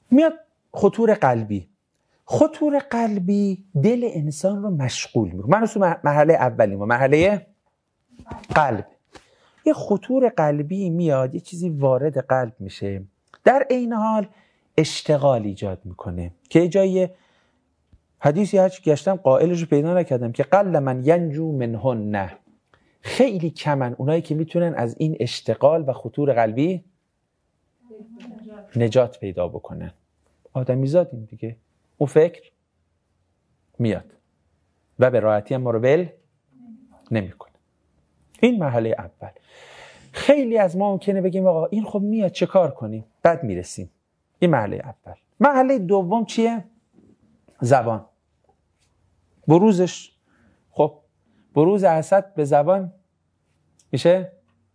میاد خطور قلبی. خطور قلبی دل انسان رو مشغول میکنه. من تو مرحله اولیم و مرحله قلب. یه خطور قلبی میاد، یه چیزی وارد قلب میشه، در عین حال اشتغال ایجاد میکنه که جای حدیثی هرچی گشتم قائلش رو پیدا نکردم که قل من ینجو منهن، نه خیلی کمن اونایی که میتونن از این اشتغال و خطور قلبی نجات پیدا بکنن. آدمی زادیم دیگه، اون فکر میاد و به راحتی هم ما رو ول نمیکنه. این مرحله اول. خیلی از ما ممکنه بگیم آقا این خب میاد چه کار کنیم؟ بعد میرسیم. این مرحله اول. مرحله دوم چیه؟ زبان. بروزش. خب بروز حسد به زبان میشه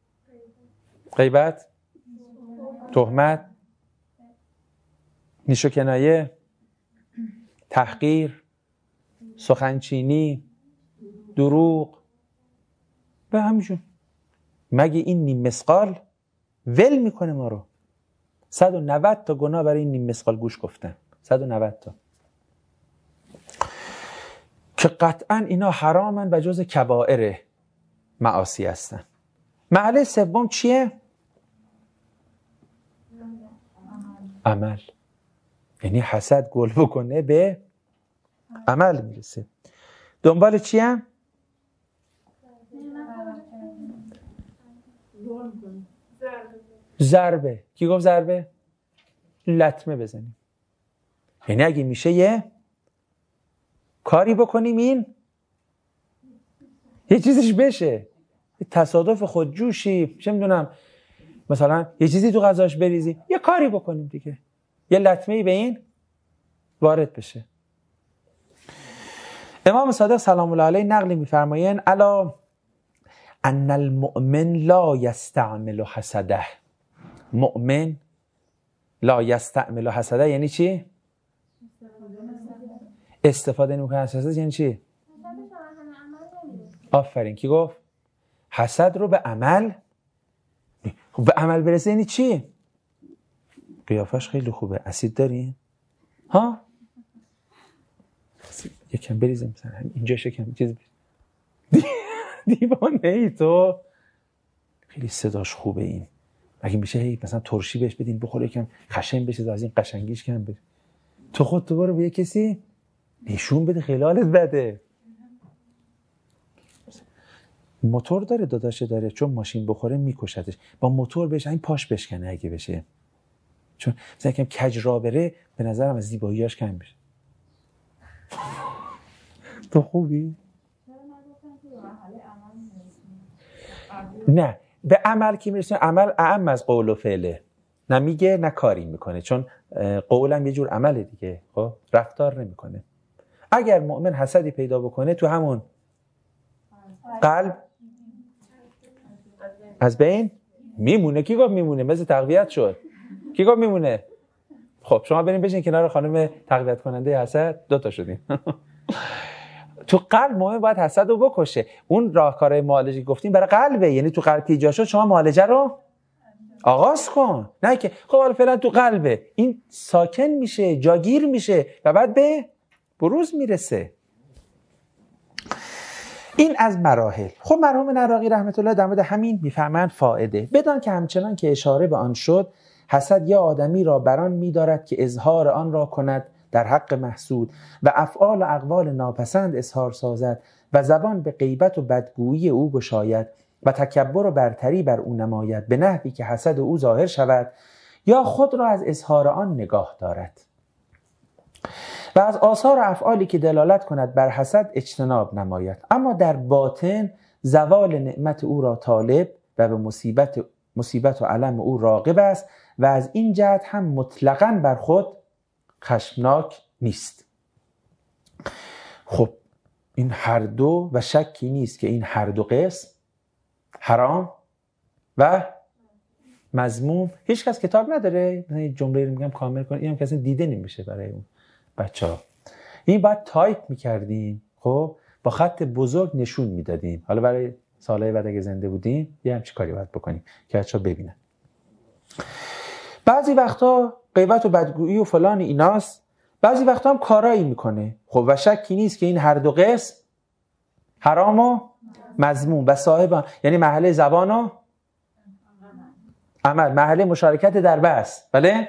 غیبت، تهمت، نیش و کنایه، تحقیر، سخنچینی، دروغ و همینجون. مگه این نیم مثقال ول میکنه ما رو؟ 190 تا گناه برای این نیم مثقال گوش گفتن. 190 تا که قطعا اینا حرامن و جز کبائر معاصی هستن. مرحله سوم چیه؟ عمل. یعنی حسد گل بکنه به عمل میرسه. دنبال چیه؟ ضربه. کی گفت ضربه؟ لطمه بزنیم. یعنی اگه میشه یه کاری بکنیم این یه چیزش بشه، تصادف خودجوشی، چه میدونم مثلا یه چیزی تو غذاش بریزی، یه کاری بکنیم دیگه، یه لطمه‌ای به این وارد بشه. امام صادق سلام الله علیه نقل می‌فرمایند الا ان المؤمن لا یستعمل حسده. مؤمن لا یستعمل حسده یعنی چی؟ استفاده نمی‌کنه از حسد. یعنی چی؟ آفرین. کی گفت؟ حسد رو به عمل. به عمل برسه یعنی چی؟ قیافش خیلی خوبه، اسید داری؟ ها؟ یکم بریزیم مثلا اینجا شکم چیز دیوانه ای تو. خیلی صداش خوبه این. اگه میشه هی مثلا ترشی بهش بدین بخوره یکم خشن بشه، از این قشنگیش کم بشه. تو خود تو برو به یه کسی نشون بده خیلی حالت بده. موتور داره داداشه داره، چون ماشین بخوره میکشتش. با موتور بهش این پاش بشکنه اگه بشه، چون مثلا یکم کج را بره به نظرم از زیباییاش کم بشه. تو خوبی؟ نه به عمل که میرسیم، عمل اعم از قول و فعله. نه میگه نه کاری میکنه، چون قولم یه جور عمله دیگه. خب رفتار نمیکنه. اگر مؤمن حسدی پیدا بکنه تو همون قلب از بین میمونه. کی گفت میمونه؟ مثل تقویت شد. کی گفت میمونه؟ خب شما بریم بشین کنار خانم تقویت کننده حسد، 2 تا شدیم. تو قلب مؤمن باید حسد رو بکشه. اون راهکارهای معالجه گفتیم برای قلبه، یعنی تو قلب که ایجاد شد شما معالجه رو آغاز کن. نه که خب حالا فعلا تو قلبه، این ساکن میشه، جاگیر میشه و بعد به بروز میرسه. این از مراحل. خب مرحوم نراقی رحمت الله در مورد همین میفهمند فائده. بدان که همچنان که اشاره به آن شد، حسد یا آدمی را بران می‌دارد که اظهار آن را کند در حق محسود و افعال و اقوال ناپسند اظهار سازد و زبان به غیبت و بدگویی او گشاید و تکبر و برتری بر او نماید به نحوی که حسد او ظاهر شود یا خود را از اظهار آن نگاه دارد و از آثار و افعالی که دلالت کند بر حسد اجتناب نماید، اما در باطن زوال نعمت او را طالب و به مصیبت و علم او راغب است و از این جهت هم مطلقاً بر خود خشمناک نیست. خب این هر دو و شکی نیست که این هر دو قسم حرام و مذموم. هیچ کس کتاب نداره مثلا این جمله رو میگم کامل کنه، اینم کسی دیده نمیشه برای اون بچه‌ها. این باید تایپ میکردیم، خب با خط بزرگ نشون میدادیم. حالا برای سالهای بعد اگه زنده بودیم یه همچین کاری باید بکنیم که بچه‌ها ببینن. بعضی وقتا غیبت و بدگویی و فلان ایناست، بعضی وقتا هم کارایی میکنه. خب و شکی نیست که این هر دو قسم حرام و مذموم و صاحب، یعنی محله زبان و عمل، محله مشارکت در بحث. بله؟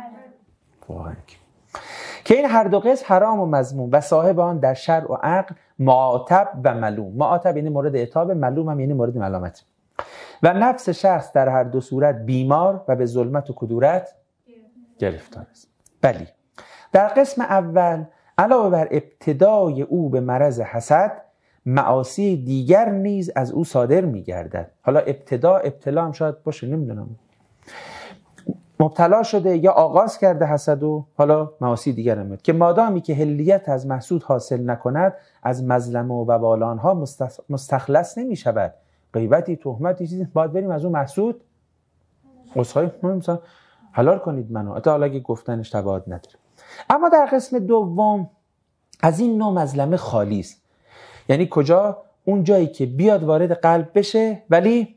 که این هر دو قسم حرام و مذموم و صاحب آن در شرع و عقل معاتب و ملوم. معاتب یعنی مورد عتاب، ملوم هم یعنی مورد ملامت. و نفس شخص در هر دو صورت بیمار و به ظلمت و کدورت گرفتار است. بلی در قسم اول علاوه بر ابتدای او به مرض حسد، معاصی دیگر نیز از او صادر می گردد. حالا ابتلا هم شاید باشه، نمیدونم، مبتلا شده یا آغاز کرده حسد و حالا معاصی دیگر هم میاد، که مادامی که حلیت از محسود حاصل نکند از مظلمه و وبال آنها مستخلص نمی شود. غیبتی، تهمتی، چیزی باید بریم از اون محسود عذرخواهی مثلا حلال کنید منو، حتی حالا اگه گفتنش تبعات نداره. اما در قسم دوم از این نوع مظلمه خالی است. یعنی کجا؟ اون جایی که بیاد وارد قلب بشه ولی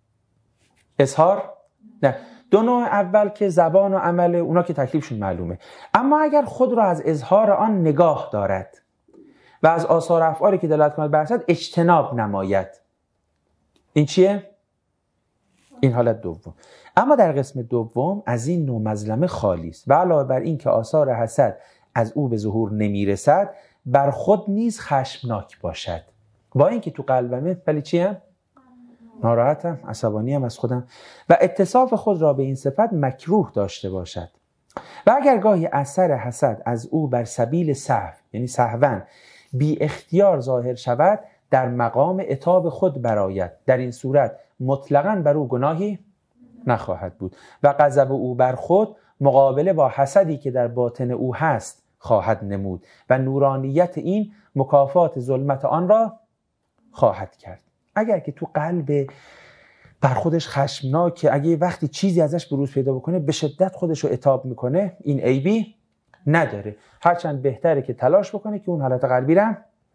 اظهار نه. دو نوع اول که زبان و عمل، اونا که تکلیفشون معلومه. اما اگر خود را از اظهار آن نگاه دارد و از آثار افعالی که دلالت کند بر حسد اجتناب نماید، این چیه؟ این حالت دوم. اما در قسم دوم از این نوع مظلمه خالی است و علاوه بر این که آثار حسد از او به ظهور نمیرسد، بر خود نیز خشمناک باشد. با اینکه تو قلبمه ولی چیم؟ ناراحتم، عصبانیم از خودم، و اتصاف خود را به این صفت مکروه داشته باشد. و اگر گاهی اثر حسد از او بر سبیل سهو، یعنی سهواً بی اختیار ظاهر شود، در مقام عتاب خود برآید. در این صورت مطلقاً بر او گناهی نخواهد بود و غضب او بر خود مقابله با حسدی که در باطن او هست خواهد نمود و نورانیت این مکافات ظلمت آن را خواهد کرد. اگر که تو قلب بر خودش خشمناکه، اگه وقتی چیزی ازش بروز پیدا بکنه به شدت خودش رو عتاب میکنه، این عیبی نداره. هرچند بهتره که تلاش بکنه که اون حالت قلبی را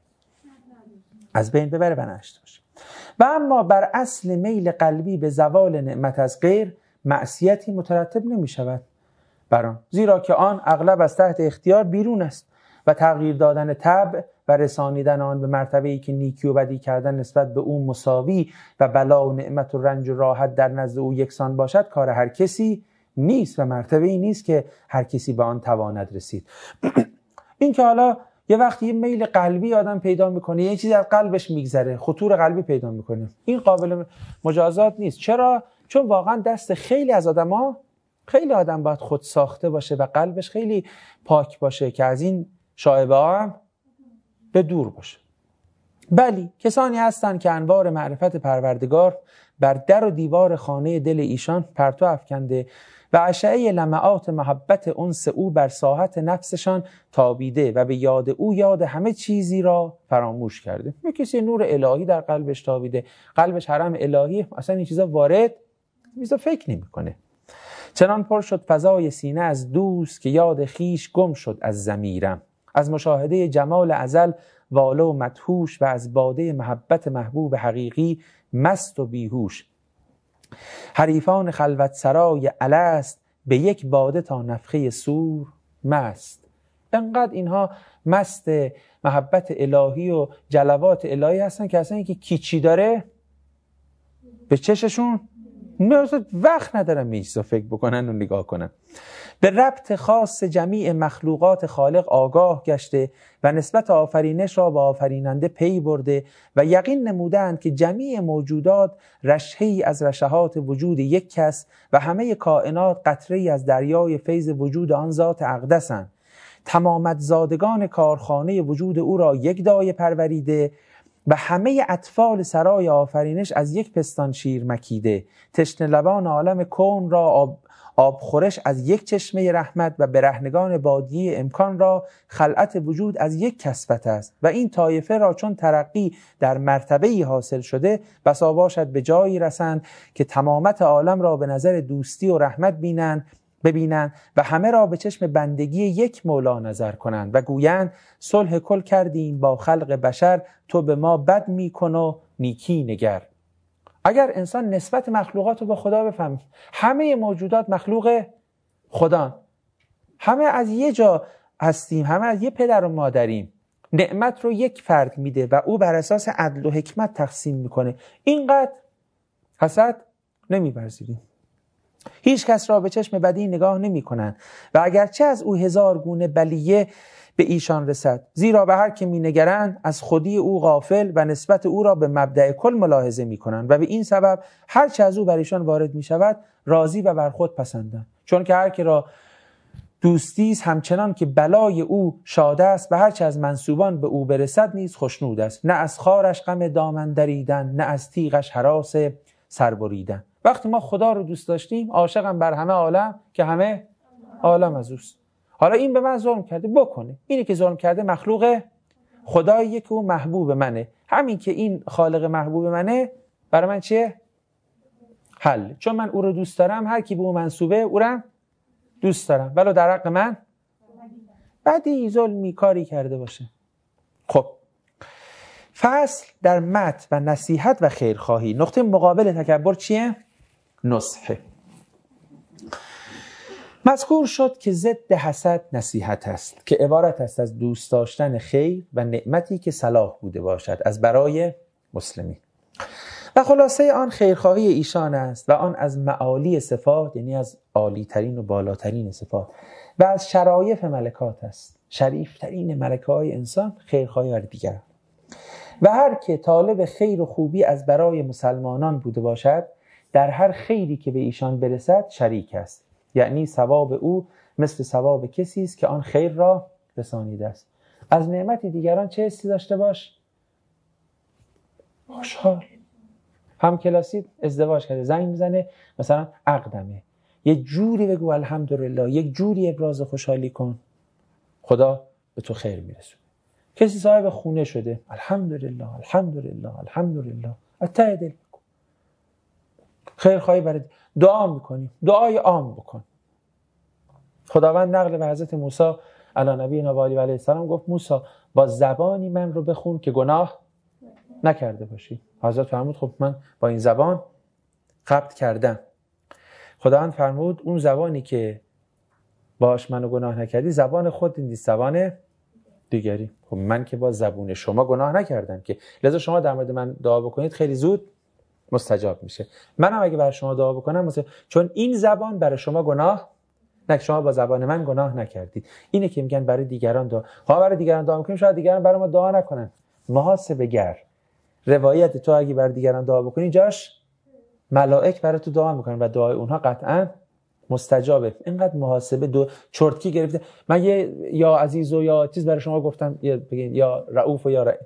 از بین ببره و نداشته باشه. و اما بر اصل میل قلبی به زوال نعمت از غیر معصیتی مترتب نمی شود بر آن، زیرا که آن اغلب از تحت اختیار بیرون است و تغییر دادن طبع و رسانیدن آن به مرتبه‌ای که نیکی و بدی کردن نسبت به او مساوی و بلا و نعمت و رنج و راحت در نزد او یکسان باشد کار هر کسی نیست و مرتبه‌ای نیست که هر کسی به آن تواند رسید. این که حالا یه وقتی یه میل قلبی آدم پیدا میکنه، یه چیزی از قلبش میگذره، خطور قلبی پیدا میکنه، این قابل مجازات نیست. چرا؟ چون واقعا دست خیلی از خیلی آدم باید خود ساخته باشه و قلبش خیلی پاک باشه که از این شایبه ها هم به دور باشه. بلی کسانی هستند که انوار معرفت پروردگار بر در و دیوار خانه دل ایشان پرتو افکنده و اشعه لمعات محبت انس او بر ساحت نفسشان تابیده و به یاد او یاد همه چیزی را فراموش کرده. یه کسی نور الهی در قلبش تابیده، قلبش حرم الهی، اصلا این چیزا وارد میزا فکر نمی کنه. چنان پر شد فضای سینه از دوست که یاد خیش گم شد از ضمیرم، از مشاهده جمال ازل واله و مدهوش و از باده محبت محبوب حقیقی مست و بیهوش. حریفان خلوت سرای الست به یک باده تا نفخه صور مست. انقدر اینها مست محبت الهی و جلوات الهی هستن که اصلا اینکه کیچی داره به چششون وقت ندارن میچیزا فکر بکنن و نگاه کنن. به ربط خاص جمیع مخلوقات خالق آگاه گشته و نسبت آفرینش را به آفریننده پی برده و یقین نمودند که جمیع موجودات رشحه‌ای از رشحات وجود یک کس و همه کائنات قطره‌ای از دریای فیض وجود آن ذات اقدسند. تمامت زادگان کارخانه وجود او را یک دایه پروریده و همه اطفال سرای آفرینش از یک پستان شیر مکیده. تشنه لبان عالم کون را آبخورش از یک چشمه رحمت و برهنگان بادیه امکان را خلعت وجود از یک کسوت است. و این طایفه را چون ترقی در مرتبه‌ای حاصل شده بسا باشد به جایی رسند که تمامت عالم را به نظر دوستی و رحمت ببینند و همه را به چشم بندگی یک مولا نظر کنند و گویند صلح کل کردیم با خلق بشر، تو به ما بد میکن و نیکی نگر. اگر انسان نسبت مخلوقات رو با خدا بفهمه، همه موجودات مخلوق خدا. همه از یه جا هستیم، همه از یه پدر و مادریم. نعمت رو یک فرد میده و او بر اساس عدل و حکمت تقسیم میکنه. اینقدر حسد نمی‌ورزیدیم. هیچ کس را به چشم بدی نگاه نمی کنند و اگرچه از او 1000 گونه بلیه به ایشان رسد، زیرا به هر که می نگرند از خودی او غافل و نسبت او را به مبدأ کل ملاحظه می کنند و به این سبب هر چه از او بر ایشان وارد می شود راضی و بر خود پسندند. چون که هر که را دوستی است همچنان که بلای او شاده است و هر چه از منسوبان به او برسد نیز خوشنود است. نه از خارش غم دامن دریدن، نه از تیغش هراس سر بریدن. وقتی ما خدا رو دوست داشتیم، عاشقم بر همه عالم که همه عالم از اوست. حالا این به من ظلم کرده، بکنه. اینی که ظلم کرده مخلوق خداییه که او محبوب منه. همین که این خالق محبوب منه برای من چیه؟ حل. چون من او رو دوست دارم، هر کی به او منسوبه او رو دوست دارم، ولو در حق من بدی ظلمی کاری کرده باشه. خب فصل در مدح و نصیحت و خیرخواهی. نقطه مقابل تکبر چیه؟ نصحه. مذکور شد که ضد حسد نصیحت است که عبارت است از دوست داشتن خیر و نعمتی که صلاح بوده باشد از برای مسلمین و خلاصه آن خیرخواهی ایشان است و آن از معالی صفات، یعنی از عالی ترین و بالاترین صفات و از شرایف ملکات است. شریف ترین ملکه های انسان خیرخواهی بر دیگر و هر که طالب خیر و خوبی از برای مسلمانان بوده باشد در هر خیری که به ایشان برسد شریک است، یعنی ثواب او مثل ثواب کسی است که آن خیر را رسانیده است. از نعمت دیگران چه حسی داشته باش؟ خوشحال. هم کلاسی ازدواج کرده، زنگ میزنه مثلا عقدمه، یک جوری بگو الحمدلله، یک جوری ابراز خوشحالی کن، خدا به تو خیر میرسونه. کسی صاحب خونه شده، الحمدلله الحمدلله الحمدلله، از ته دل بکن. خیرخواهی برای دعا میکنیم، دعای عام بکن. خداوند نقل به حضرت موسی علی نبینا و آله علیه السلام گفت موسی با زبانی من رو بخون که گناه نکرده باشی. حضرت فرمود خب من با این زبان قبط کردم. خداوند فرمود اون زبانی که باش منو گناه نکردی زبان خود نیست، زبان دیگری. خب من که با زبون شما گناه نکردم که، لذا شما در مورد من دعا بکنید خیلی زود مستجاب میشه. منم اگه برای شما دعا بکنم چون این زبان برای شما گناه نه، شما با زبان من گناه نکردید. اینه که میگن برای دیگران دعا. ها برای دیگران دعا میکنیم، شاید دیگران برای ما دعا نکنن. محاسبه گر. روایت تو اگه برای دیگران دعا بکنی جاش ملائک برای تو دعا میکنن و دعای اونها قطعا مستجابه. اینقدر محاسبه دو چرتکی گرفته. من یا عزیز و یا چیز برای شما گفتم، بگین یا رؤوف و یا رحیم.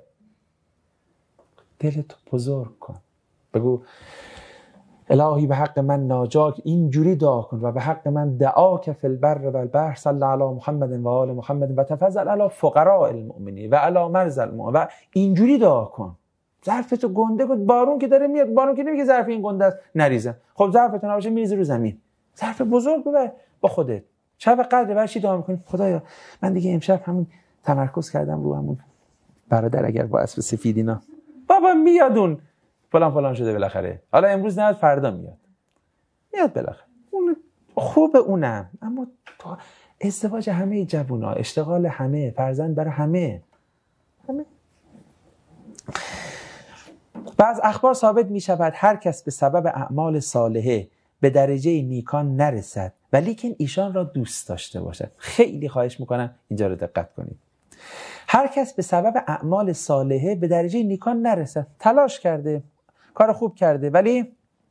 دلت بزرگ کن، بگو الهی به حق من ناجاک، اینجوری دعا کن و به حق من دعاک فی البر و البحر صلی علی محمد و آل محمد و تفضل علی فقراء المؤمنین و علی مرضى المؤمنین و اینجوری دعا کن. ظرفتو گنده کن، بارون که داره میاد، بارون که نمیگه ظرف این گنده است نریزه. خب ظرفتو نباشه میریزه رو زمین. ظرف بزرگ ببر با خودت. شب قدر برای چی دعا میکنی؟ خدایا من دیگه امشب همون تمرکز کردم رو همون برادر اگر با اسب سفید اینا بابا میادون فلان شده بالاخره. حالا امروز نه فردا میاد بالاخره. اون خوبه اونم، اما ازدواج همه جوونا، اشتغال همه، فرزند برای همه. و از اخبار ثابت می شود هر کس به سبب اعمال صالحه به درجه نیکان نرسد ولیکن ایشان را دوست داشته باشد. خیلی خواهش میکنم اینجا رو دقت کنید. هر کس به سبب اعمال صالحه به درجه نیکان نرسد، تلاش کرده، کار خوب کرده، ولی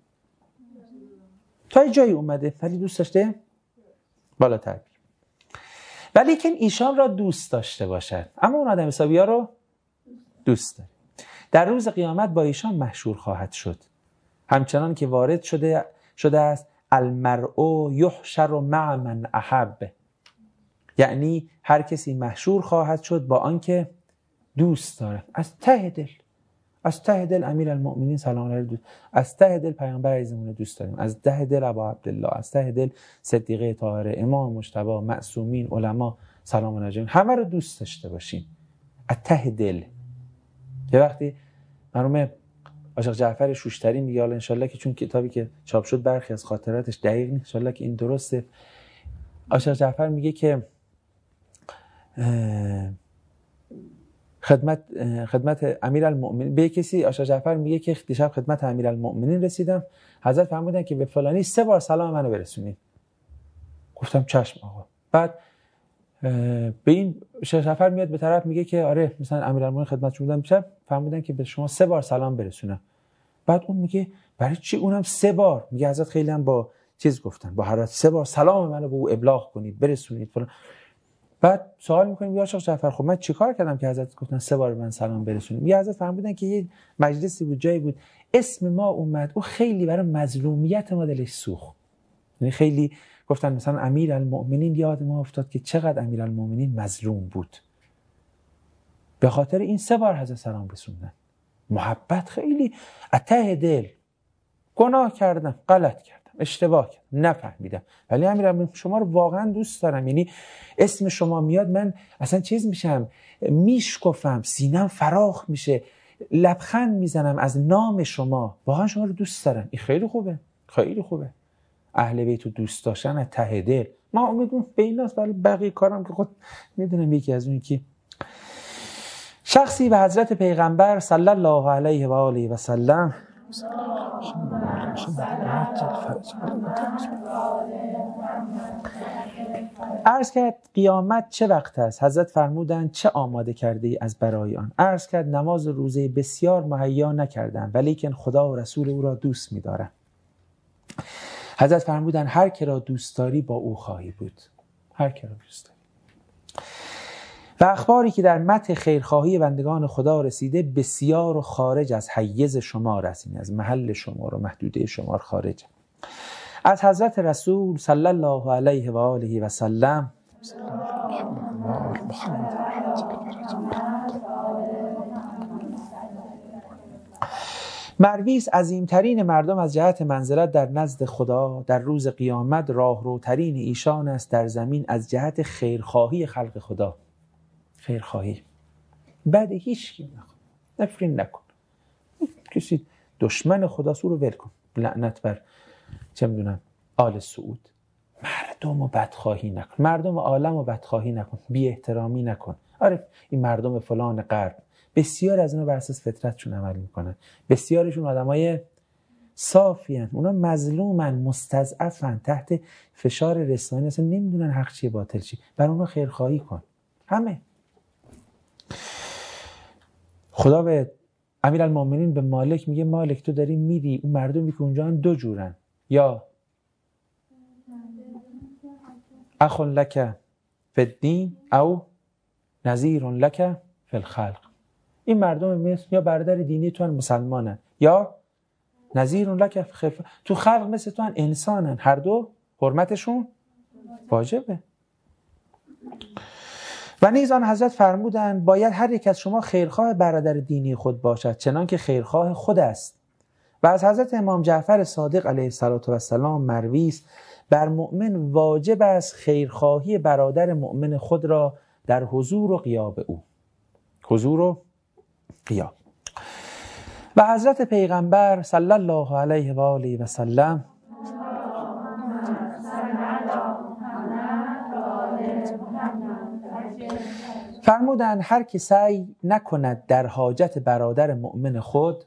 تا جایی اومده ولی دوست داشته بالاتر، ولیکن ایشان را دوست داشته باشد. اما اون آدم حسابی ها رو دوست داره. در روز قیامت با ایشان محشور خواهد شد، همچنان که وارد شده است المرء یحشر مع من احب، یعنی هر کسی محشور خواهد شد با آنکه دوست داره. از ته دل امیر المؤمنین سلام علیه دوست، از ته دل پیامبر عزیزمون دوست داریم، از ته دل ابا عبدالله، از ته دل صدیقه طاهره، امام مجتبی، معصومین، علما سلام علیهم، همه رو دوست داشته باشیم از ته دل. یه وقتی مرحوم عاشق جعفر شوشتری میگه، حالا انشالله که چون کتابی که چاپ شد برخی از خاطراتش دقیق نیست، انشالله که این درسته، آشا جعفر میگه که خدمت امیرالمؤمنین به کسی، آشا جعفر میگه که دیشب خدمت امیرالمؤمنین رسیدم، حضرت فرمودن که به فلانی 3 بار سلام منو برسونید. گفتم چشم آقا. بعد به این شیخ جعفر میاد به طرف میگه که آره مثلا امیرالمؤمنین خدمتشون بودم دیشب، فرمودن که به شما 3 بار سلام برسونم. بعد اون میگه برای چی اونم 3 بار؟ میگه حضرت خیلی هم با چیز گفتن، با حرارت 3 بار سلام منو به او ابلاغ کنید برسونید فلان. بعد سوال میکنیم یا شیخ جعفر خب من چیکار کردم که حضرت گفتن 3 بار من سلام برسونید؟ یا حضرت فرمودن که یه مجلسی بود، جایی بود اسم ما اومد، او خیلی برای مظلومیت ما دلش سوخت، یعنی خیلی گفتن مثلا امیرالمؤمنین، یاد ما افتاد که چقدر امیرالمؤمنین مظلوم بود، به خاطر این 3 بار حضرت سلام رسوندن. محبت خیلی ته دل، گناه کردم، غلط کردم، اشتباه کردم، نفهمیدم، ولی امیرالمؤمنین شما رو واقعا دوست دارم، یعنی اسم شما میاد من اصلا چیز میشم، میشکفم، سینم فراخ میشه، لبخند میزنم از نام شما، واقعا شما رو دوست دارم. این خیلی خوبه، خیلی خوبه. اهل بیت رو دوست داشتن از ته دل. ما امیدوارم به این ناس، ولی بقیه کارم که خود میدونم. یکی از اون که شخصی به حضرت پیغمبر صلی الله علیه و آله و سلم عرض کرد قیامت چه وقت است؟ حضرت فرمودند چه آماده کرده ای از برای آن؟ عرض کرد نماز و روزه بسیار مهیا نکردم، ولیکن خدا و رسول او را دوست می‌دارم. حضرت فرمودند هر که را دوست داری با او خواهی بود. هر که را دوست داری. و اخباری که در مدح خیرخواهی بندگان خدا رسیده بسیار و خارج از حیز شمار است، از محل شمار و محدوده شمار خارج. از حضرت رسول صلی الله علیه و آله و سلم مروی است عظیمترین مردم از جهت منزلت در نزد خدا در روز قیامت راهروترین ایشان است در زمین از جهت خیرخواهی خلق خدا. خیرخواهی بعد هیچ کی نفرین نکن، کسی دشمن خدا سو رو ول کن، لعنت بر چه میدونم آل سعود. مردم رو بدخواهی نکن، مردم عالم رو بدخواهی نکن، بی احترامی نکن. آره این مردم فلان غرب بسیار از اونا بر اساس فطرتشون عمل میکنن، بسیارشون آدمای صافی ان، اونا مظلومن، مستضعفن، تحت فشار رسانه‌ای اصلا نمیدونن حق چیه باطل چیه، بر اونا خیرخواهی کن. همه خدا به امیرالمؤمنین به مالک میگه مالک تو داری میری، اون مردمی که اونجا هم 2 جورن، یا اخ لک فی الدین او نظیر لک فی الخلق. این مردم مثل یا برادر دینی تو مسلمانن یا نظیر لک فی الخلق، تو خلق مثل تو انسانن، هر دو حرمتشون واجبه. و نیز آن حضرت فرمودند باید هر یک از شما خیرخواه برادر دینی خود باشد چنان که خیرخواه خود است. و از حضرت امام جعفر صادق علیه السلام مروی است بر مؤمن واجب است خیرخواهی برادر مؤمن خود را در حضور و غیاب او. حضور و غیاب. و حضرت پیغمبر صلی الله علیه و آله و سلم فرمودند هر که سعی نکند در حاجت برادر مؤمن خود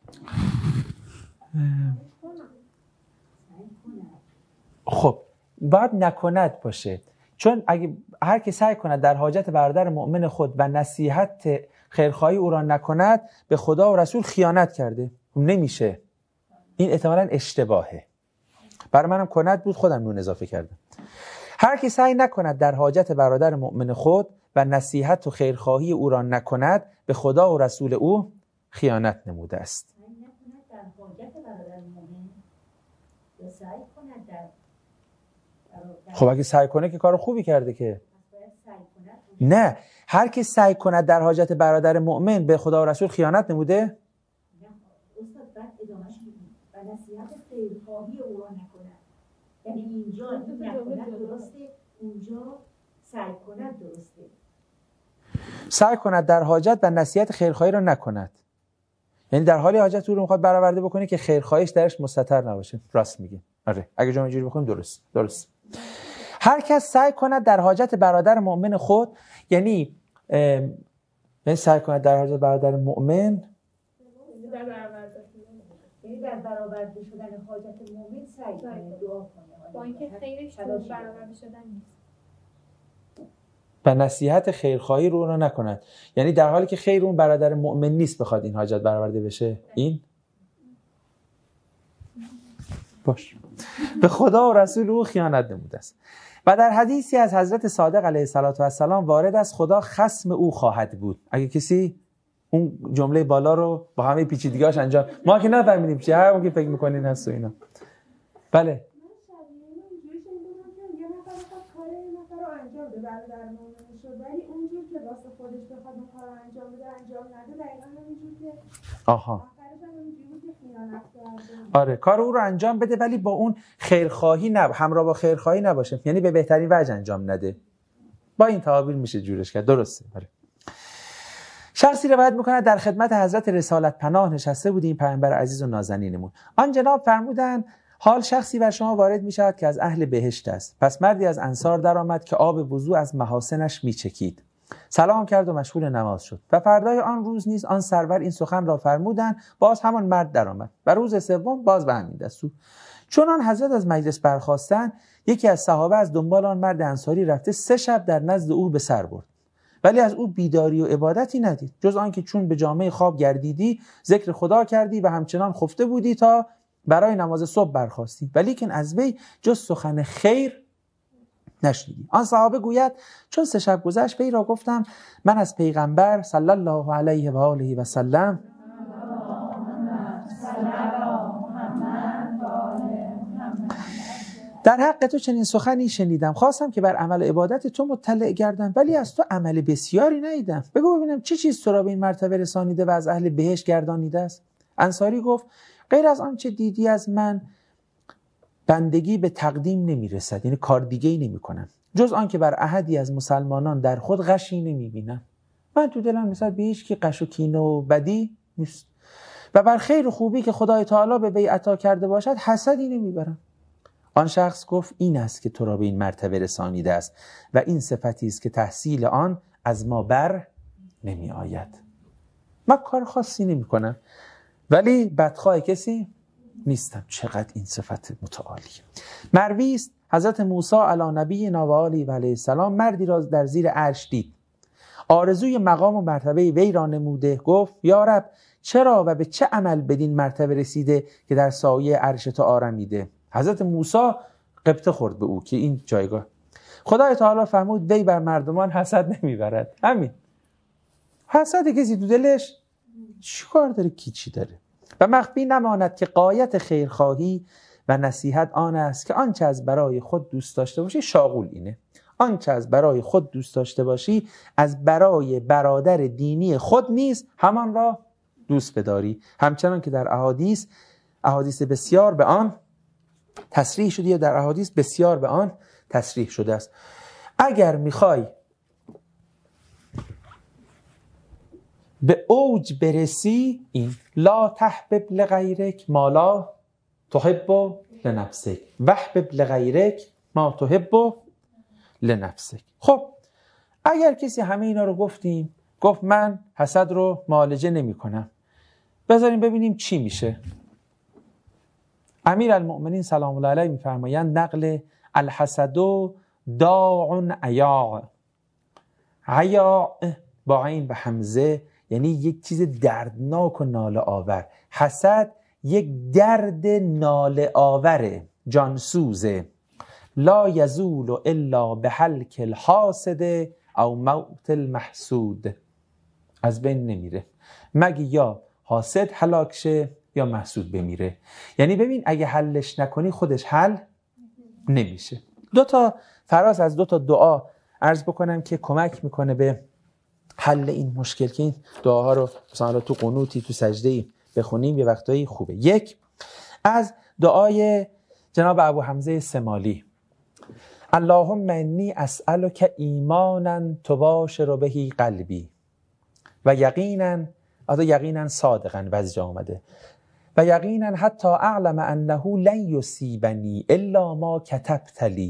خب باید نکند باشه، چون اگه هر که سعی کند در حاجت برادر مؤمن خود و نصیحت خیرخواهی او را نکند به خدا و رسول خیانت کرده. نمیشه، این احتمالاً اشتباهه، برای منم کند بود خودم نون اضافه کردم. هر که سعی نکند در حاجت برادر مؤمن خود و نصیحت و خیرخواهی او را نکند به خدا و رسول او خیانت نموده است. خب اگه سعی کنه که کار خوبی کرده که نه. هر که سعی کند در حاجت برادر مؤمن به خدا و رسول خیانت نموده. نه استاد بعد ادامهش و نصیحت خیرخواهی او را نکند، یعنی اینجا نکند درسته، اونجا سعی کند درسته. سعی کند در حاجت و نصیحت خیرخواهی را نکند، یعنی در حالی حاجت او رو میخواد برآورده بکنه که خیرخواهیش درش مستتر نباشه. راست میگه. آره اگه جامعه جوری بکنیم درست. هر کس سعی کند در حاجت برادر مؤمن خود، یعنی سعی کند در حاجت برادر مؤمن در برآورده شدن حاجت مؤمن سعی کنه، دعا کنه، با اینکه خیرش تو برآورده شدن نیست و نصیحت خیرخواهی رو اونو نکند، یعنی در حالی که خیر اون برادر مؤمن نیست بخواد این حاجت برآورده بشه. این باش به خدا و رسول او خیانت نموده است. و در حدیثی از حضرت صادق علیه السلام وارد است خدا خصم او خواهد بود. اگه کسی اون جمله بالا رو با همه پیچیدگی‌هاش انجام، ما که نفهمیدیم چی هر اون که فکر می‌کنین هست و اینا. بله ولی اونجور که واسه خودش بخواد اون کارو انجام بده انجام نده، دقیقاً همینجور که آها آره کار او رو انجام بده ولی با اون خیرخواهی همراه با خیرخواهی نباشه، یعنی به بهترین وجه انجام نده. با این تعابیر میشه جورش کرد. درسته. بله. شخصی روایت میکند در خدمت حضرت رسالت پناه نشسته بودیم، پیامبر عزیز و نازنینمون. آن جناب فرمودند حال شخصی بر شما وارد می شود که از اهل بهشت است. پس مردی از انصار درآمد که آب وضو از محاسنش می چکید. سلام کرد و مشغول نماز شد. و فردای آن روز نیز آن سرور این سخن را فرمودند، باز همان مرد درآمد. و روز سوم باز به همین دستور. چون آن حضرت از مجلس برخاستند، یکی از صحابه از دنبال آن مرد انصاری رفته 3 شب در نزد او به سر برد. ولی از او بیداری و عبادتی ندید، جز آنکه چون به جامه خواب گردیدی ذکر خدا کردی و همچنان خفته بودی تا برای نماز صبح برخاستی، ولیکن از وی جز سخن خیر نشنیدی. آن صحابه گوید چون 3 شب گذشت وی را گفتم من از پیغمبر صلی الله علیه و آله و سلم در حق تو چنین سخنی شنیدم، خواستم که بر عمل عبادت تو مطلع گردم، ولی از تو عمل بسیاری ندیدم. بگو ببینم چه چیز تو را به این مرتبه رسانیده و از اهل بهشت گردانیده است؟ انصاری گفت غیر از آن چه دیدی از من بندگی به تقدیم نمیرسد، یعنی کار دیگه ای نمی کنم جز آن که بر احدی از مسلمانان در خود غشی نمی بینم. من تو دلم نسبت به هیچ کی غش و کینه و بدی نیست و بر خیر و خوبی که خدای تعالی به وی عطا کرده باشد حسدی نمیبرم. آن شخص گفت این است که تو را به این مرتبه رسانیده است و این صفتی است که تحصیل آن از ما بر نمی آید. من کار خاصی نمی کنم ولی بدخواه کسی نیستم. چقدر این صفت متعالی. مروی است حضرت موسی علی نبینا و آله و علیه السلام مردی را در زیر عرش دید، آرزوی مقام و مرتبه وی را نموده. گفت یا رب چرا و به چه عمل بدین مرتبه رسیده که در سایه عرش تو آرمیده؟ حضرت موسی غبطه خورد به او که این جایگاه. خدای تعالی فرمود وی بر مردمان حسد نمیبرد. همین حسد کسی تو دلش چی کار داره کی چی داره؟ و مخفی نماند که غایت خیرخواهی و نصیحت آن است که آنچه از برای خود دوست داشته باشی، شاغول اینه، آنچه از برای خود دوست داشته باشی از برای برادر دینی خود نیز همان را دوست بداری، همچنان که در احادیث بسیار به آن تصریح شده یا در احادیث بسیار به آن تصریح شده است. اگر میخوای به اوج برسی، این لا تحبب لغیرک ما لا تحب لنفسک وحبب لغیرک ما تحب لنفسک. خب اگر کسی همه اینا رو گفت من حسد رو معالجه نمی کنم، بذاریم ببینیم چی میشه. امیر المؤمنین سلام الله علیه میفرمایند نقل الحسد داع عیاع، عیاع با عین و همزه یعنی یک چیز دردناک و ناله آور. حسد یک درد ناله آوره، جانسوزه. لا یزول الا بحلک الحاسد او موت المحسود، از بین نمیره مگه یا حاسد هلاک شه یا محسود بمیره. یعنی ببین اگه حلش نکنی خودش حل نمیشه. 2 تا فراز از 2 تا دعا عرض بکنم که کمک میکنه به حل این مشکل، که این دعاها رو مثلا تو قنوتی تو سجده‌ای بخونیم یه وقتایی خوبه. 1 از دعای جناب ابو حمزه سمالی، اللهم انی اسألک ایمانا تباشر به قلبی و یقینا صادقا وزج آمده و یقینا حتی اعلم انه لن یصیبنی الا ما کتبت لی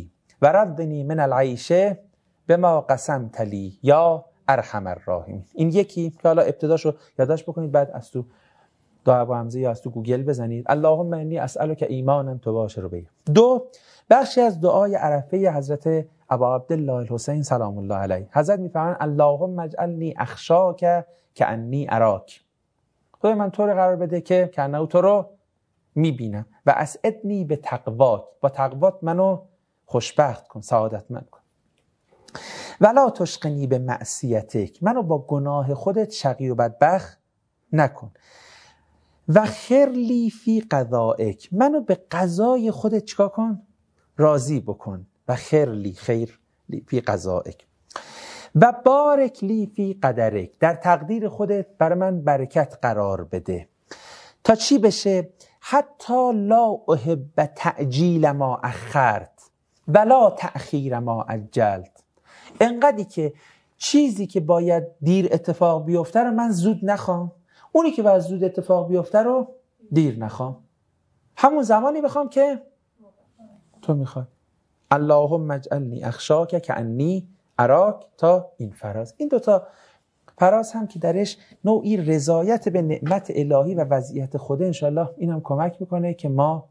و ردنی من العیش بما قسمت لی یا ارحم الراحمین. این یکی که حالا ابتداشو یادداشت بکنید، بعد از تو دعا با همزه یا از تو گوگل بزنید اللهم انی اسألک ایمانا تباشر به. دو، بخشی از دعای عرفه حضرت ابا عبدالله الحسین سلام الله علیه. حضرت میفرمایند اللهم اجعلنی اخشاک کانی اراک. خدای من طور قرار بده که کانه تو رو میبینم و اسعدنی به تقواک، با تقوات منو خوشبخت کن، سعادتمند کن. ولا تشقنی به معصیتک، منو با گناه خودت شقی و بدبخت نکن. و خیرلی فی قضائک، منو به قضای خودت چیکار کن؟ راضی بکن. و خیرلی، خیر فی قضائک. و بارک لی فی قدرک، در تقدیر خودت برای من برکت قرار بده. تا چی بشه؟ حتی لا احب تعجیل ما اخرت ولا تأخیر ما عجلت. انقدری که چیزی که باید دیر اتفاق بیفته رو من زود نخوام، اونی که باید زود اتفاق بیفته رو دیر نخوام، همون زمانی بخوام که تو میخوای. اللهم اجعلنی اخشاک کانی اراک، تا این فراز. این دوتا فراز هم که درش نوعی رضایت به نعمت الهی و وضعیت خوده، انشالله این هم کمک میکنه که ما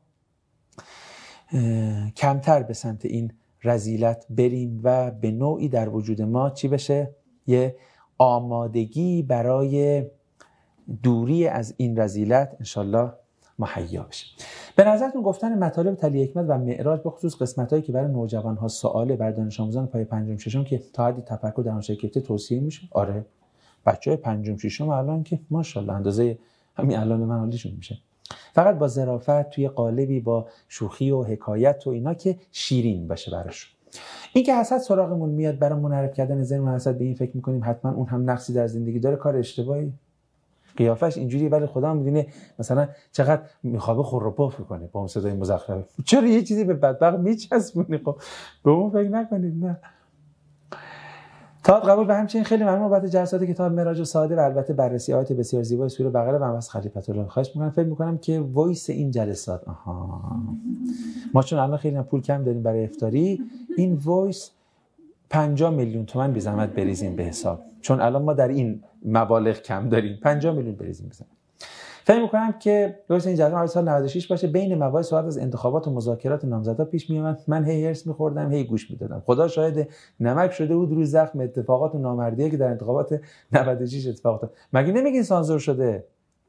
کمتر به سمت این رذیلت بریم و به نوعی در وجود ما چی بشه؟ یه آمادگی برای دوری از این رذیلت انشالله مهیا بشه. به نظرتون گفتن مطالب تلی حکمت و معراج به خصوص قسمتایی که برای نوجوان‌ها سواله، برای دانش آموزان پای پنجم ششم که تا حدی تفکر در آن شکل توصیه میشه؟ آره، بچهای پنجم ششم الان که ماشاءالله اندازه همین الان من حالیشون میشه، فقط با ظرافت توی قالبی با شوخی و حکایت و اینا که شیرین باشه براش. این که حسد سراغمون میاد برای منحرف کردن ذهن حسد، به این فکر میکنیم حتما اون هم نقصی در زندگی داره، کار اشتباهی. قیافش اینجوریه ولی خدا میدونه مثلا چقدر میخوابه خور و پف میکنه با اون صدای مزخرف. چرا یه چیزی به بدبخت میچسبونی؟ خب به اون فکر نکنید. نه تاد قبول. به همچنین خیلی ممنون بابت جلسات کتاب معراج ساده و البته بررسی آیات بسیار زیبای سوره بقره و از خلیفه الله. خواهش میکنم، فکر میکنم که وایس این جلسات ما چون الان خیلی پول کم داریم برای افطاری، این وایس 50 میلیون تومان بی زحمت بریزیم به حساب، چون الان ما در این مبالغ کم داریم. 50 میلیون بریزیم بزنیم. فکر می‌کنم که درست این جلسه سال 96 باشه، بین مباحث صحبت از انتخابات و مذاکرات نامزدا پیش میومد. من هی هرس می‌خوردم، هی گوش میدادم. خدا شاهد، نمک شده بود روی زخم اتفاقات و نامردیه که در انتخابات 96 اتفاق افتاد. مگه نمیگین سانسور شده؟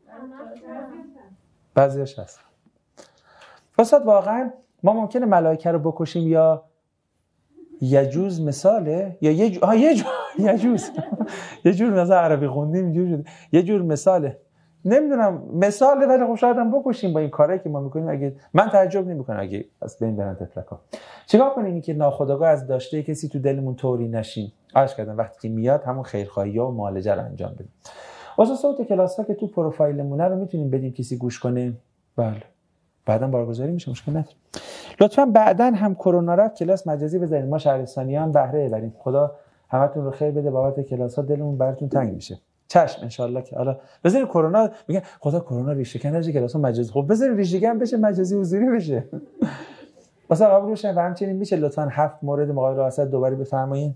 بعضیش هست. واسط واقعا ما ممکنه ملائکه رو بکشیم یا یجوز مثاله یا یجوز یه جور مثلا عربی خوندیم اینجوری شده، یه جور مثاله، نمیدونم مثاله، ولی خب شاید هم بکشیم با این کاری که ما میکنیم. اگه من تعجب نمیکنم اگه از بین برن تفلکا. چیکار کنیم که ناخودآگاه از داشته کسی تو دلمون طوری نشیم؟ عرض کردم وقتی که میاد همون خیرخواهی‌ها و معالجه رو انجام بدیم. واسه صوت کلاس‌ها که تو پروفایلمونه رو میتونیم بدیم کسی گوش کنه. بله بعداً بارگذاری میشه، مشکل نداره. لطفاً بعداً هم کرونا را کلاس مجازی بذارید، ما شهرستانیان بهره ببریم. خدا همتون رو خیر بده بابت کلاس‌ها، دلمون براتون تنگ میشه. چشم ان شاءالله که حالا بذارید کرونا، میگن خدا کرونا ریشه کنه نشه کلاس‌ها مجازی، خب بذارید ریشه کن بشه، مجازی حضوری بشه. واسه قبول بشه. و همچنین میشه لطفاً 7 مورد مقابل حسد دوباره بفرمایید.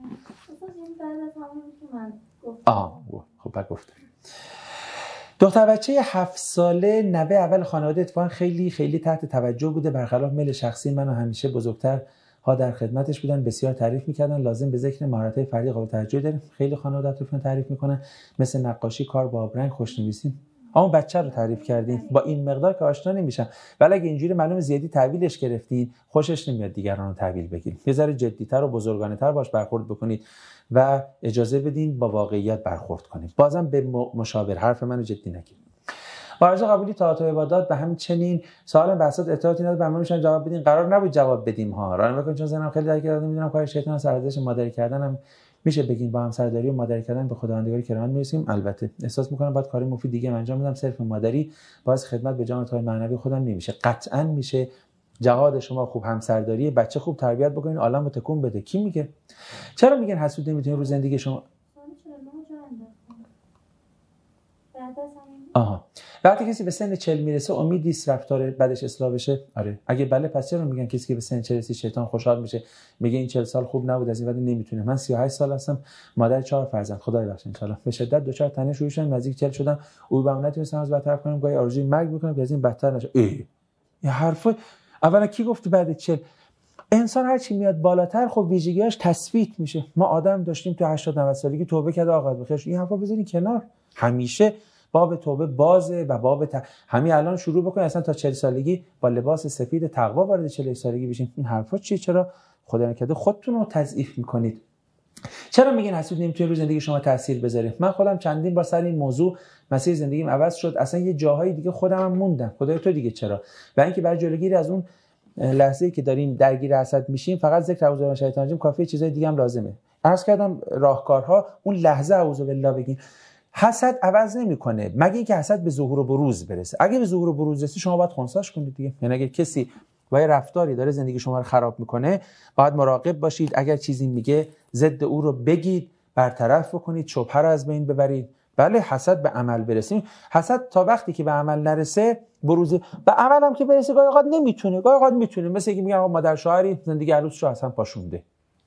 خب بعد گفتم دختر بچه 7 ساله نوه اول خانواده اتفاقا خیلی خیلی تحت توجه بوده، برخلاف میل شخصی من و همیشه بزرگتر ها در خدمتش بودن، بسیار تعریف میکردن. لازم به ذکر مهارت‌های فردی قابل توجه داریم، خیلی خانواده اطرافیان تعریف میکنن، مثل نقاشی، کار با آبرنگ، خوشنویسی. اما بچه رو تعریف کردین با این مقدار که آشنا نمیشن، ولی اگه اینجوری معلومه زیادی تحویلش گرفتین، خوشش نمیاد دیگران رو تحویل بگیرید. یه ذره جدی‌تر و بزرگانه‌تر باش برخورد بکنید و اجازه بدین با واقعیت برخورد کنید. بازم به مشاور حرف منو جدی نگیرید. بارز قبولی طاعات و عبادات به همچنین سوال بحثات اطلاعاتی نداره، برنامه‌شون جواب بدین. قرار نبود جواب بدیم ها، راهنمایی بکنید، چون زنم خیلی درک کرده، میدونم کار شیطان از ارزش مادری کردن هم میشه بگین، با همسرداری و مادری کردن به خداوندگاری کرامت میرسیم. البته احساس میکنم باید کاری مفید دیگه انجام بدم، صرف مادری باعث خدمت به جامعه معنوی خودم نمیشه. قطعا میشه. جهاد شما خوب همسرداری، بچه خوب تربیت بکنین، عالمو تکون بده. کی میگه؟ چرا میگن حسود نمیتونین رو زندگی شما؟ وقتی کسی به سن 40 میرسه امید نیست رفتار بدش اصلاح بشه. آره اگه بله پس چرا میگن کسی که به سن 40 رسید شیطان خوشحال میشه، میگه این 40 سال خوب نبود از این بعد نمیتونه. من 38 سال هستم، مادر 4 فرزند، خدای بخشه ان شاء الله، به شدت دچار تنش شروع شدم، نزدیک 40 شدم، او به نتونستم از بدتر کنم، گاهی آرزوی مرگ میکنم که از این بدتر نشه. این حرفا اولا کی گفت بعد 40؟ انسان هر چی میاد بالاتر خب ویژگیاش تثبیت میشه. ما آدم داشتیم تو 80 90 سالگی توبه کرده آقا بخیر، این حرفا بذارین کنار. همیشه باب توبه بازه و باب همین الان شروع بکنید اصلا تا 40 سالگی با لباس سفید تقوا وارد 40 سالگی بشین. این حرفا چیه؟ چرا خدا نکرده خودتون رو تضعیف میکنید؟ چرا میگین حسود نمیتونه رو زندگی شما تاثیر بذاره؟ من خودم چندین بار سر این موضوع مسیر زندگیم عوض شد، اصلا یه جاهای دیگه خودم هم موندم. خدای تو دیگه چرا؟ و اینکه برای جلوگیری از اون لحظه‌ای که داریم درگیر حسد میشیم فقط ذکر اعوذ بالله من الشیطان الرجیم کافیه، چیزای دیگه هم لازمه. عرض کردم راهکارها اون لحظه اعوذ بالله بگین. حسد عوض نمیکنه مگه اینکه حسد به ظهور و بروز برسه. اگه به ظهور و بروز رسید شما باید خنثیش کنید دیگه. یعنی اگه کسی با یه رفتاری داره زندگی شما رو خراب میکنه باید مراقب باشید، اگر چیزی میگه ضد او رو بگید، برطرف بکنید، شبهه رو از بین ببرید. بله حسد به عمل برسیم. حسد تا وقتی که به عمل نرسه بروز، به عمل هم که برسه گاهی اوقات نمیتونه، گاهی اوقات میتونه. مثل اینکه میگن آقا مادر شوهری زندگی عروسش رو اصلا پاشونده.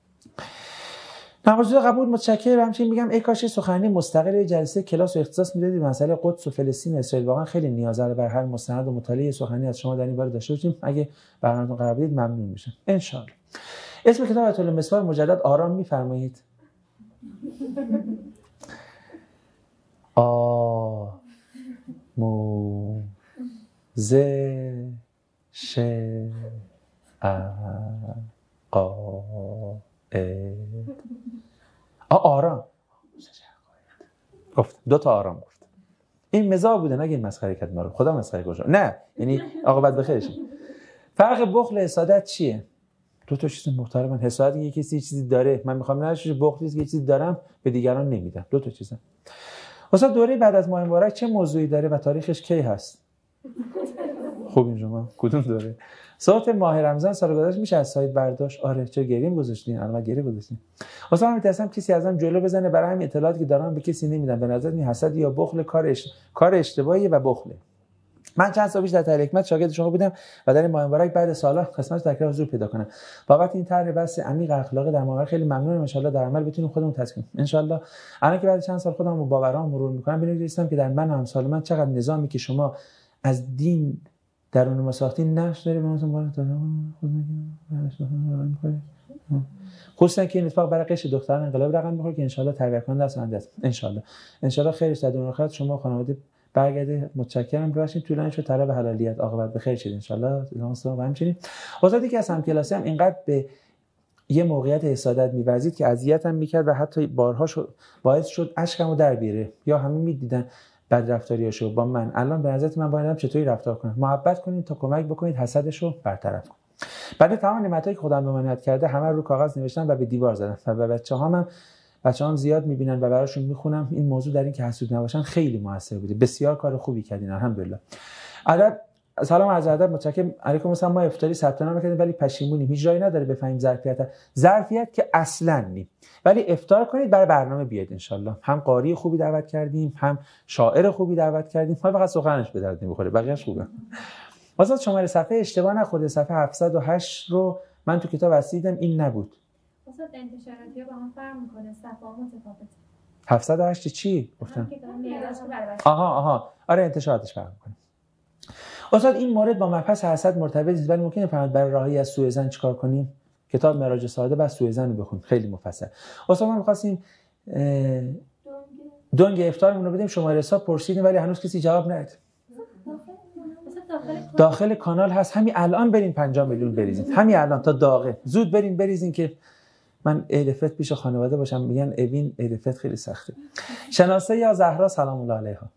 نمازی قبول متشکرم. همچنین میگم ای کاش سخنرانی مستقل جلسه کلاس و اختصاص میدادید به مسئله قدس و فلسطین و اسرائیل. واقعا خیلی نیاز داره بر هر مستند و مطالعه سخنرانی از شما در این باره داشته باشیم. اگه برنامه‌تون قرار بدید ممنون میشم ان شاء الله. اسم کتاب آیت المسواک مجدد آرام میفرمایید. مو ز ش آرام گفت، دو تا آرام گفت. این مزاح بوده، نگه این مسخره کرد ما رو، خدا مسخره کنه. نه یعنی عاقبت بخیرش. فرق بخل و حسادت چیه؟ دو تا چیز محترمن. حسادت یه کسی چیزی داره من میخوام نشه، بخل یه چیزی دارم به دیگران نمیدم. دو تا چیزه. واسه دوره بعد از ماه مبارک چه موضوعی داره و تاریخش کی هست؟ خوب اینجا کدوم دوره؟ صوت ماه رمضان سال گذشته میشه از سایت برداشت؟ آره. چه گریم گذاشتین؟ الان گریه گذاشتین. واسه من میترسم کسی ازم جلو بزنه، برای همین اطلاعاتی که دارم به کسی نمیدم. به نظر میاد حسد یا بخل کار اشتباهی و بخله. من چند سال پیش در طریق حکمت شاگرد شما بودم و در این ماه مبارک بعد سال‌ها قسمت تکرار حضور پیدا کنم. بابت این طرح بحث عمیق اخلاقی در ماه خیلی ممنونم. ان شاءالله در عمل بتونیم خودمون تسکین. ان شاءالله الان که بعد چند سال خودم رو باورام مرور می‌کنم ببینید که در من و امثال من چقدر نظامی که شما از دین درون ما ساختین نقش داره. به مثلا بالا خصوصا که این اتفاق برای قش دختران انقلاب رقم می‌خوره که ان شاءالله تربیت کننده است. ان شاءالله خیرش در دنیا آخرت شما خانواده برگرده. متشکرم. ببخشید طولانی شد. طلب حلالیت عاقبت به خیر شد ان شاء الله. نماستون و همچنین آزادی که از همکلاسی هم اینقدر به یه موقعیت حسادت می‌ورزید که اذیتم می‌کرد و حتی بارها باعث شد اشکمو در بیاره. یا همه می‌دیدن بد رفتاریاشو با من. الان به نظرت من باید چطوری رفتار کنم؟ محبت کنید تا کمک بکنید حسدشو برطرف کنید. بعد تمام نعمتایی که خدا به من عطا کرده همه رو کاغذ نوشتم و به دیوار زدم و به بچه‌هام زیاد می‌بینن و براشون می‌خونم. این موضوع در این که حسود نباشن خیلی موثر بوده. بسیار کار خوبی کردین الحمدلله. سلام عرض ادب. متشکرم. علیکم السلام. ما افطاری ثبت نام کردیم ولی پشیمونیم. هیچ جایی نداره بفهمیم ظرفیت که اصلاً نی. ولی افطار کنید برای برنامه بیاید ان شاءالله. هم قاری خوبی دعوت کردیم، هم شاعر خوبی دعوت کردیم. ما فقط سخنش به درد نمی‌خوره، بقیه‌اش خوبه. واسه شماره صفحه اشتباه نخورده. صفحه 708 رو من تو کتاب دیدم این نبود. واسه انتشاراتی با هم فرق می‌کنه، صفحه متفاوته. 708 چی گفتم؟ آها آره انتشاراتش فرق می‌کنه. استاد این مورد با مبحث حسد مرتبط نیست ولی ممکنه فهمید برای راهی از سوء ظن چیکار کنیم؟ کتاب معراج ساده بس سوء ظن رو بخون، خیلی مفصل. استاد ما می‌خواستیم دنگ افطارمون رو بدیم، شماره حساب پرسیدیم ولی هنوز کسی جواب نداد. داخل کانال هست. همین الان برین 50 میلیون بریزین. همین الان تا داغه. زود برین بریزین که من ایلفت پیش خانواده باشم. میگن اوین ایلفت خیلی سخته. شناسه یا زهرا سلام الله علیها.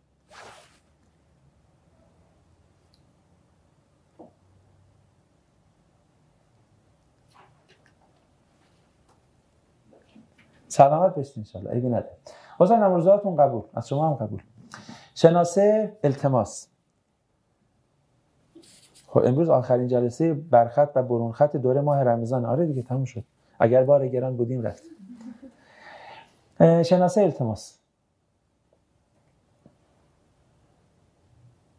سلامت باشید ان شاء الله. عیبی نداره. واسه نمازاتون قبول، از شما هم قبول. شناسه التماس. خب امروز آخرین جلسه برخط و برون خط دوره ماه رمضان. آره دیگه تموم شد. اگر بار گران بودیم رفت. شناسه التماس.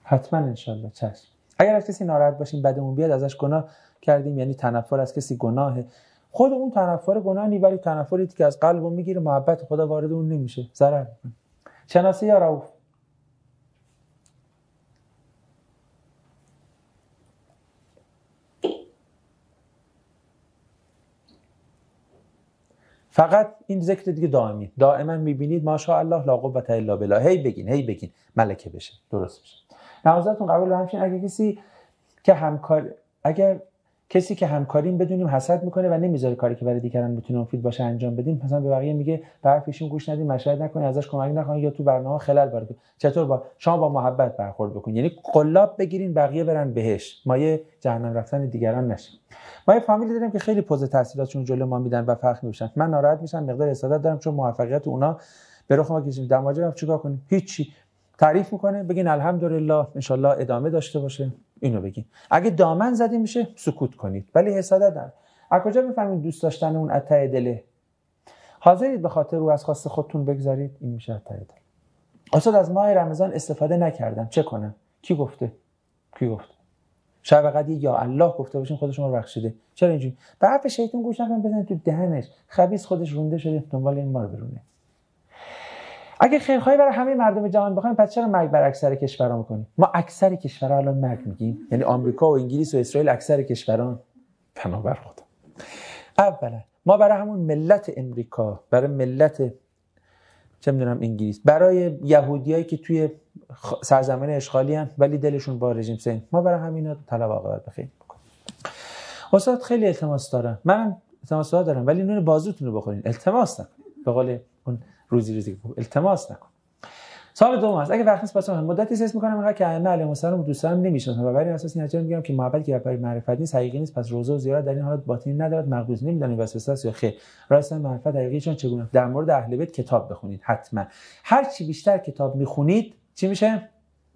حتما انشالله. چشم. اگر از کسی ناراحت باشیم بعدمون بیاد ازش گناه کردیم، یعنی تنفر از کسی گناهه. خود اون تنفر گناه نی، ولی تنفری که از قلبمون میگیره محبت خدا وارد اون نمیشه، ضرر میکنه. شناسی یا رؤوف؟ فقط این ذکر دیگه دائمی، دائما میبینید ماشاءالله لا قوة الا بالله، هی بگین ملکه بشه، درست بشه. نمازتون قبول. همچنین اگر کسی که همکاریم بدونیم حسد میکنه و نمیذاره کاری که برای دیگران میتونه مفید باشه انجام بدیم، مثلا به بقیه میگه به حرفشون گوش ندید، مشورت نکنید، ازش کمک نخواهید یا تو برنامه خلل وارد کنید، چطور شما با محبت برخورد بکنید، یعنی قلاب بگیرین بقیه برن بهش، مایه جهنم رفتن دیگران نشین. ما یه فامیلی داریم که خیلی پوز تحصیلاتشون جلو ما میدن و فخر میشن. من ناراحت میشم، مقدار حسادت دارم چون موفقیت اونا به رخ ما کشید. در ماجرا چیکار کنیم؟ هیچی. تعریف میکنه، بگین الحمدلله انشالله ادامه داشته باشه، اینو بگین. اگه دامن زدی میشه سکوت کنید، ولی حسادت نه. از کجا میفهمید دوست داشتن اون از ته دله؟ حاضرید به خاطر او از خواست خودتون بگذارید، این میشه از ته دل. استاد از ماه رمضان استفاده نکردم، چه کنم؟ کی گفته؟ شاید فقط یا الله گفته باشین خودشون رو بخشیده. چرا اینجوری؟ به حرف شیطان گوش نکنید، بزنید تو دهنش. خبیث خودش رونده شده دنبال این مار برونه. اگه خیرخواهی برای همه مردم جهان بخوایم، پس چرا مرگ بر اکثر کشورها میکنیم؟ ما اکثر کشورها الان مرگ میگیم، یعنی آمریکا و انگلیس و اسرائیل اکثر کشوران. پناه خدا. اولا ما برای همون ملت امریکا، برای ملت چه میدونم انگلیس، برای یهودیایی که توی سرزمین اشغالی ان ولی دلشون با رژیم سین، ما برای همینا طلب عاقبت بخیر میکنیم. استاد خیلی التماس دارم، منم التماس دارم، ولی نون بازوتون رو بخورین، التماس نکن. به قول اون روزی التماس نکن. سوال دوم است، اگه وقت نیست پاسخ مدتی حس میکنم اینقدر که ائمه علیهم السلام دوستان نمیشناسم و بر اساس این نتیجه میگیرم که محبت که برای معرفت نیست حقیقی نیست، پس روزه و زیارت در این حالت باطنی ندارد، مقبول نمیدونید واسه است یا خیر. راست معرفت حقیقی چون چگونه؟ در مورد اهل بیت کتاب بخونید حتما. هر چی بیشتر کتاب میخونید چی میشه؟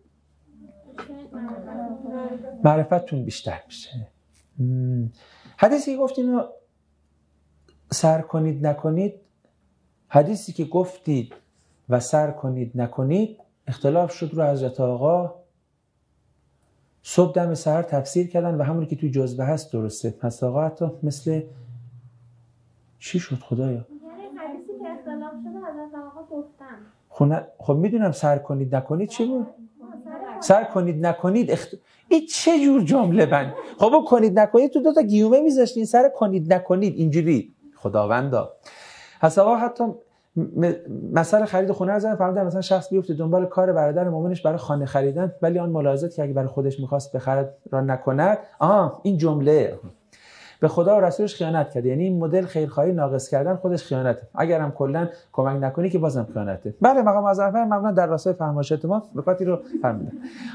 معرفتتون بیشتر میشه. حدیثی گفتین سر کنید نکنید، حدیثی که گفتید و سر کنید نکنید اختلاف شد رو حضرت آقا. صبح دم سحر تفسیر کردن و همونی که توی جزوه هست درسته. حضرت آقا حتی مثل چی شد خدایا؟ یعنی حدیثی که اختلاف شده حضرت آقا گفتن. خب میدونم سر کنید نکنید چی بود؟ سر کنید نکنید این چه جور جمله بند؟ خب کنید نکنید تو دو تا گیومه میذاشتین، سر کنید نکنید اینجوری. خداوندا حضرت آقا حتی مثلا خرید خونه از فرمودن مثلا شخص بیفته دنبال کار برادر مؤمنش برای خانه خریدن، ولی آن ملاحظات که اگه برای خودش می‌خواست بخرد را نکند، این جمله به خدا و رسولش خیانت کرده. یعنی این مدل خیرخواهی ناقص کردن خودش خیانته، اگرم کلا کمک نکنی که بازم خیانته. بله مقام معظم ممنون در راستای فرمایشات ما نکاتی رو فرمودن.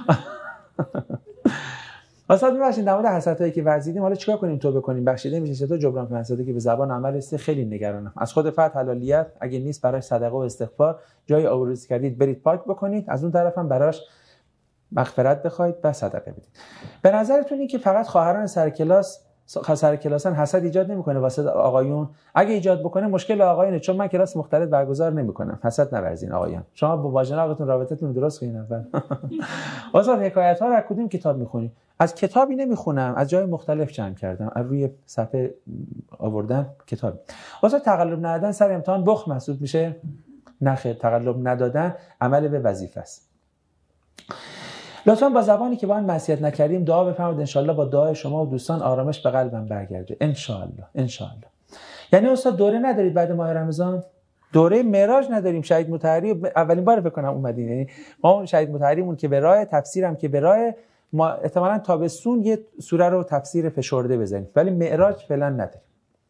استاد می‌بخشید در مورد حسرتایی که ورزیدیم حالا چیکار کنیم توبه کنیم بخشیده میشه چطور جبران کنیم حسرتی که به زبان عمل است؟ خیلی نگرانم. از خود فرد حلالیت اگه نیست براش صدقه و استغفار، جای آوردی کردید برید پاک بکنید، از اون طرف هم براش مغفرت بخواید و صدقه بدید. به نظرتون این که فقط خواهران سر کلاسن حسد ایجاد نمیکنه واسه آقایون؟ اگه ایجاد بکنه مشکل آقایونه، چون من کلاس مختلط برگزار نمیکنم. حسد نورزین آقایان، شما با واژناقتون رابطتون درست کنین. اول استاد حکایت ها رو از کدوم کتاب میخونید؟ از کتابی نمیخونم، از جای مختلف جمع کردم، از روی صفحه آوردم کتاب. استاد تقلب ندادن سر امتحان بخل محسوب میشه؟ نه خیر، تقلب ندادن عمل به وظیفه است. لطفاً با زبانی که با آن معصیت نکردیم دعا بفرمایید ان شاءالله با دعای شما و دوستان آرامش به قلبم برگرده ان شاءالله. یعنی استاد دوره ندارید بعد ماه رمضان؟ دوره معراج نداریم. شهید مطهری اولین بار فکر کنم اومدین، یعنی ما شهید مطهریمون که به راه تفسیرم که به راه ما احتمالاً تابستون یه سوره رو تفسیر فشرده بزنیم، ولی معراج فعلا نداریم.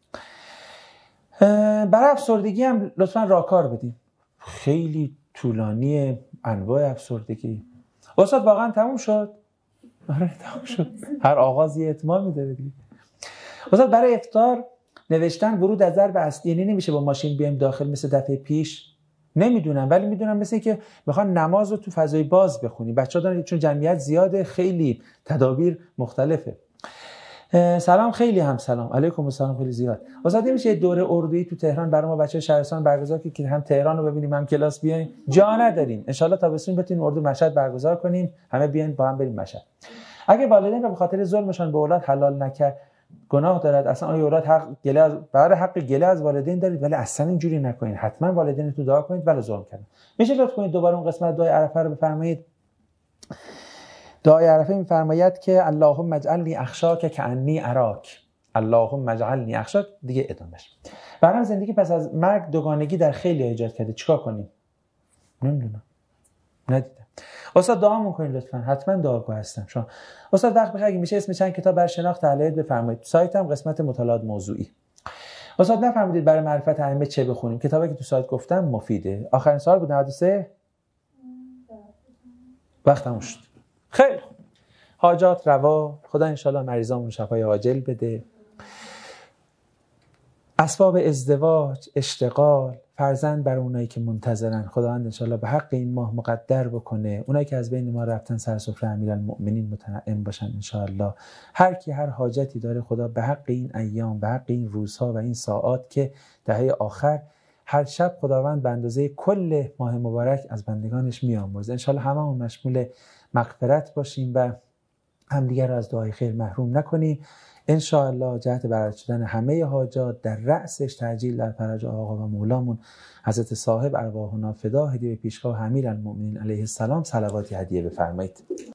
برای افسردگی هم لطفاً راهکار بدین. خیلی طولانی انواع افسردگی. استاد واقعا تموم شد؟ آره تموم شد. هر آغازی اتمامی داره دیگه. استاد برای افطار نوشتن ورود از ضرب اصلی، یعنی نمیشه با ماشین بیایم داخل مثل دفعه پیش؟ نمیدونم، ولی میدونم مثل که میخوان نماز رو تو فضای باز بخونی. بچه‌ها دارن چون جمعیت زیاده، خیلی تدابیر مختلفه. سلام. خیلی هم سلام علیکم السلام. خیلی زیاد. استاد میشه دوره اردویی تو تهران برای ما بچه شهرستان برگزار که هم تهران رو ببینیم هم کلاس بیایم؟ جا نداریم. ان شاء الله تابستون بتونیم اردو مشهد برگزار کنیم، همه بیاین با هم بریم مشهد. اگه والدین رو به خاطر ظلمشان به اولاد حلال نکرد گناه دارد، اصلا آیا اولاد حق گله از برای حق گله از والدین دارید؟ ولی اصلا اینجوری نکنید. حتما والدینتون دعا کنید ولی ظلم کردن. میشه لطف کنید دوباره اون قسمت دعای عرفه رو بفرمایید؟ دعای عرفه میفرماید که اللهم اجعلنی اخشاک کأنی اراک، اللهم اجعلنی اخشاک. دیگه ادامهش. برام زندگی پس از مرگ دوگانگی در خیلی ایجاد کرده، چیکار کنیم؟ نمیدونم، ندیدم. استاد دعامون کنید لطفا، حتما دعاگو هستم. شما استاد وقت بخیر اگه میشه اسم چند کتاب بر شناخت اهل علم بفرمایید. سایتم قسمت مطالعات موضوعی. استاد نفهمیدید برای معرفت ائمه چه بخونیم؟ کتابی که تو سایت گفتم مفیده. آخرین سوال بود 93. وقتمون شد. خیلی خوب. حاجات روا، خدا انشالله مریضامون شفای عاجل بده. اسباب ازدواج، اشتغال، فرزند بر اونایی که منتظرن خداوند انشالله به حق این ماه مقدر بکنه. اونایی که از بین ما رفتن سر سفره امیرالمؤمنین متنعم باشن انشالله. هر کی هر حاجتی داره خدا به حق این ایام، به حق این روزها و این ساعات که دهه آخر هر شب خداوند به اندازه کل ماه مبارک از بندگانش میامرزه. انشالله هممون مشمول مغفرت باشیم و همدیگر رو از دعای خیر محروم نکنیم. انشاءالله جهت برآورده شدن همه حاجات در رأسش تعجیل در فرج آقا و مولامون حضرت صاحب ارواحنا فدا هدیه به پیشگاه امیرالمؤمنین علیه السلام صلواتی هدیه بفرمایید.